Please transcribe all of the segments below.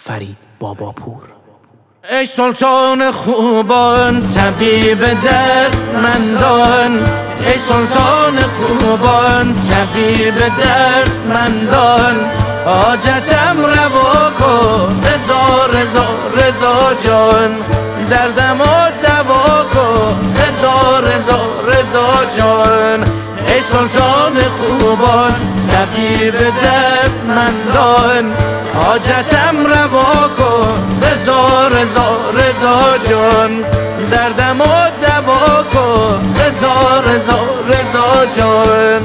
فرید باباپور. ای سلطان خوبان طبیب دردمندان، ای سلطان خوبان طبیب دردمندان، حاجتم روا کن رضا رضا رضا جان، دردم و دوا کن رضا رضا رضا جان. ای سلطان خوبان طبیب دردمندان، حاجتم روا کن رضا رضا رضا جان، دردم و دوا کن رضا رضا رضا جان.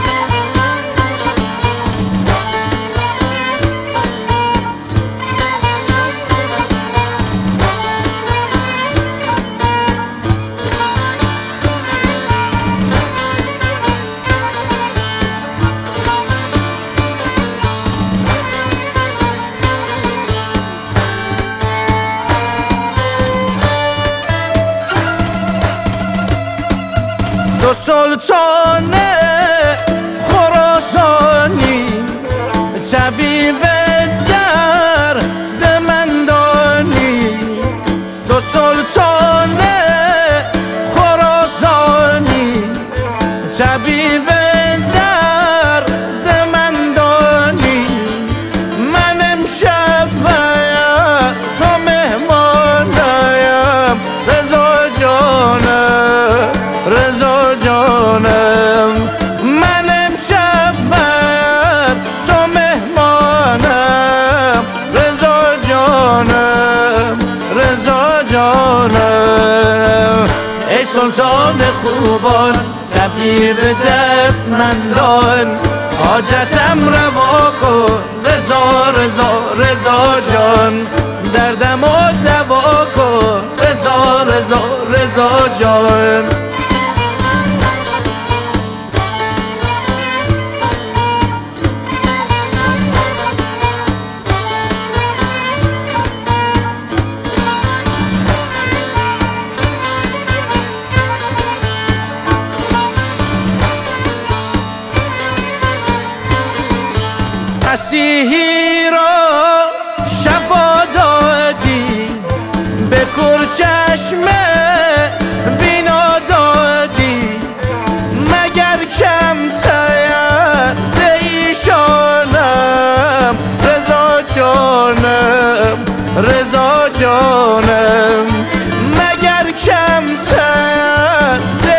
دو سلطان خراسانی طبیب دردمندانی، دو سلطان خراسانی طبیب دردمندانی، من امشب تو مهمانم رضا جانم رضا جانم، من امشب تو مهمانم رضا جانم رضا جانم. ای سلطان خوبان طبیب دردمندان، حاجتم روا کن رضا رضا رضا جان، دردم و دوا کن رضا رضا رضا جان. مسیحی را شفا دادی، به کور چشم بینا دادی، مگر کمتر ایشانم رضا جانم رضا جانم، مگر کمتر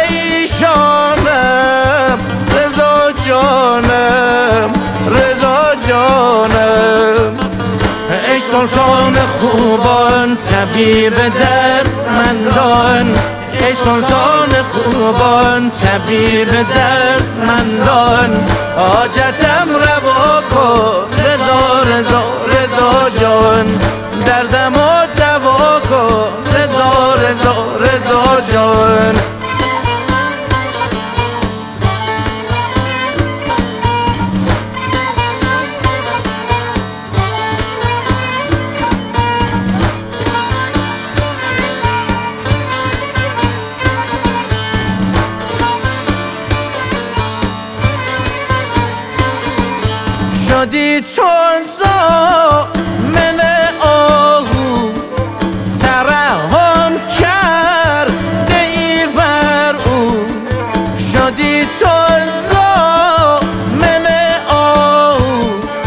ایشانم رضا جانم رضا جانم. ای سلطان خوبان طبیب دردمندان، ای سلطان خوبان طبیب دردمندان، حاجتم روا کن رضا رضا رضا جان، دردم و دوا کن رضا رضا رضا جان. شدی چون زامن آهو، ترحم کرده ای بر او، شدی چون زامن آهو،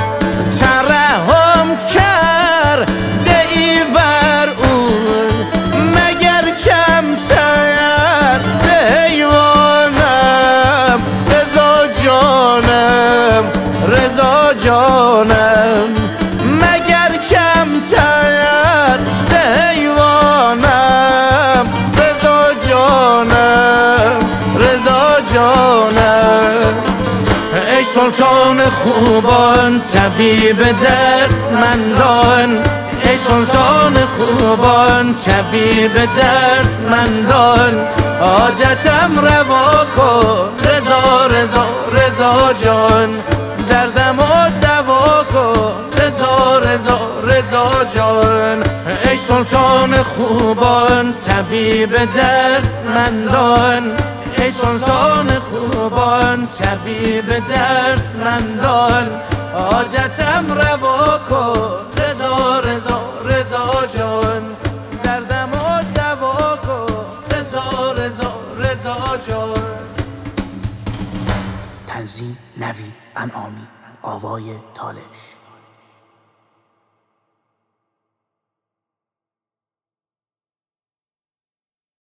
ترحم کرده ای بر او، مگر کمتر حیوانم رضا جانم رضا جانم، مگر کمتر حیوانم رضا جانم رضا جانم. ای سلطان خوبان طبیب دردمندان، ای سلطان خوبان طبیب دردمندان، حاجتم روا کن رضا رضا رضا جان، دردم و دوا کن رضا رضا رضا جان. ای سلطان خوبان طبیب دردمندان، ای سلطان خوبان طبیب دردمندان، حاجتم روا کن رضا رضا رضا جان. تنظیم نوید انعامی، آوای تالش.